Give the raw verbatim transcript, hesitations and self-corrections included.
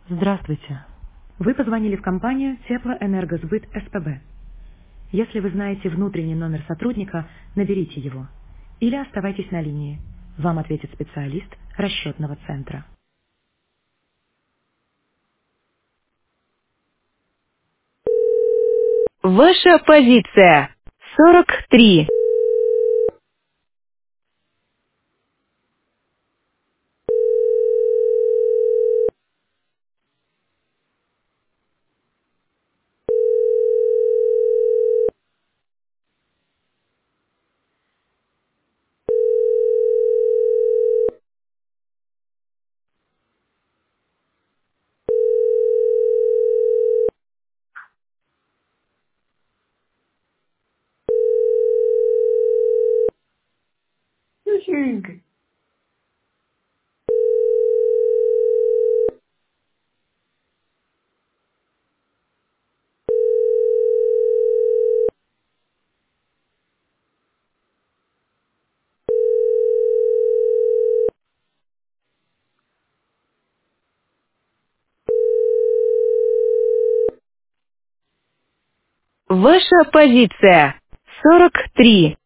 Здравствуйте. Вы позвонили в компанию Теплоэнергосбыт СПБ. Если вы знаете внутренний номер сотрудника, наберите его. Или оставайтесь на линии. Вам ответит специалист расчетного центра. Ваша позиция. сорок три. Huge. Ваша позиция. сорок три.